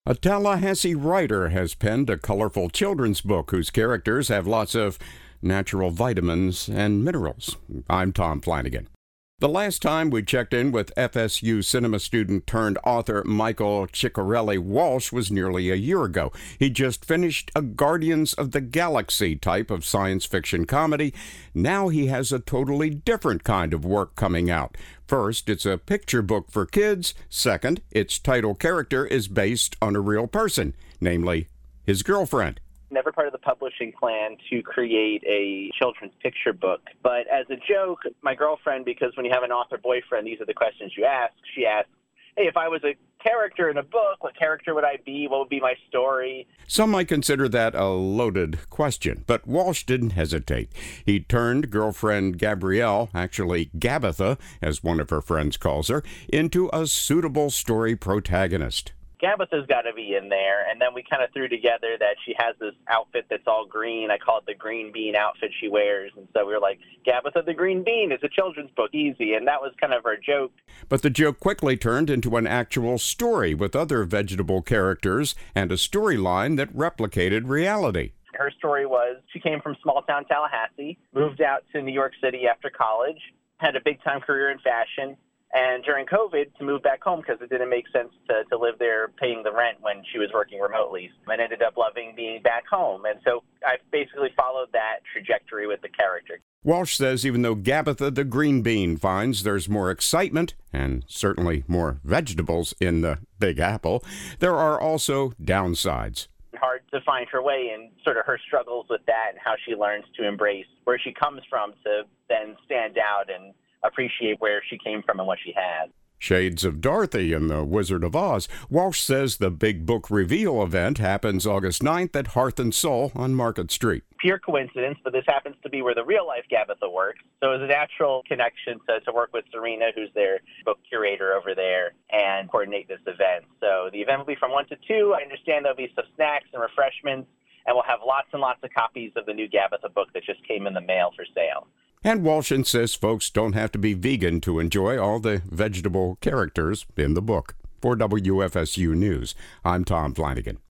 A Tallahassee writer has penned a colorful children's book whose characters have lots of natural vitamins and minerals. I'm Tom Flanagan. The last time we checked in with FSU cinema student turned author Michael Ciccarelli-Walsh was nearly a year ago. He just finished a Guardians of the Galaxy type of science fiction comedy. Now he has a totally different kind of work coming out. First, it's a picture book for kids. Second, its title character is based on a real person, namely his girlfriend. Never part of the publishing plan to create a children's picture book. But as a joke, my girlfriend, because when you have an author boyfriend, these are the questions you ask. She asked, hey, if I was a character in a book, what character would I be? What would be my story? Some might consider that a loaded question, but Walsh didn't hesitate. He turned girlfriend Gabrielle, actually Gabitha, as one of her friends calls her, into a suitable story protagonist. Gabitha's got to be in there, and then we kind of threw together that she has this outfit that's all green. I call it the green bean outfit she wears, and so we were like, Gabitha the Green Bean is a children's book, easy, and that was kind of our joke. But the joke quickly turned into an actual story with other vegetable characters and a storyline that replicated reality. Her story was she came from small-town Tallahassee, moved out to New York City after college, had a big-time career in fashion, and during COVID, to move back home because it didn't make sense to live there paying the rent when she was working remotely, and ended up loving being back home. And so I basically followed that trajectory with the character. Walsh says even though Gabitha the Green Bean finds there's more excitement and certainly more vegetables in the Big Apple, there are also downsides. Hard to find her way and sort of her struggles with that and how she learns to embrace where she comes from to then stand out and appreciate where she came from and what she had. Shades of Dorothy in The Wizard of Oz. Walsh says the Big Book Reveal event happens August 9th at Hearth and Soul on Market Street. Pure coincidence, but this happens to be where the real-life Gabitha works. So it was a natural connection to work with Serena, who's their book curator over there, and coordinate this event. So the event will be from 1 to 2. I understand there'll be some snacks and refreshments, and we'll have lots and lots of copies of the new Gabitha book that just came in the mail for sale. And Walsh insists folks don't have to be vegan to enjoy all the vegetable characters in the book. For WFSU News, I'm Tom Flanagan.